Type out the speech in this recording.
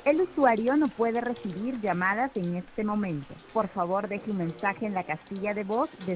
El usuario no puede recibir llamadas en este momento. Por favor, deje un mensaje en la casilla de voz